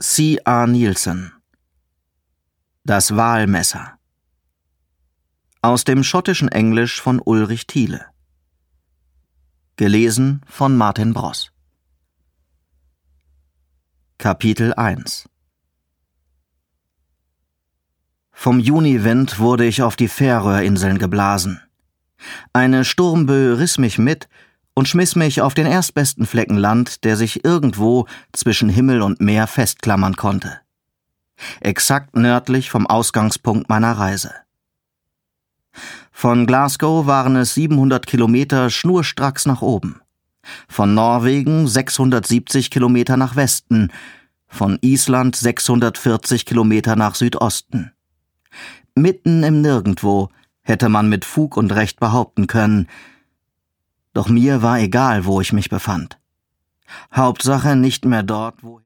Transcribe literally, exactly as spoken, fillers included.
C R Nielsen. Das Walmesser. Aus dem schottischen Englisch von Ulrich Thiele. Gelesen von Martin Bross. Kapitel eins. Vom Juniwind wurde ich auf die Färöerinseln geblasen. Eine Sturmböe riss mich mit und schmiss mich auf den erstbesten Flecken Land, der sich irgendwo zwischen Himmel und Meer festklammern konnte. Exakt nördlich vom Ausgangspunkt meiner Reise. Von Glasgow waren es siebenhundert Kilometer schnurstracks nach oben. Von Norwegen sechshundertsiebzig Kilometer nach Westen, von Island sechshundertvierzig Kilometer nach Südosten. Mitten im Nirgendwo, hätte man mit Fug und Recht behaupten können. Doch mir war egal, wo ich mich befand. Hauptsache nicht mehr dort, wo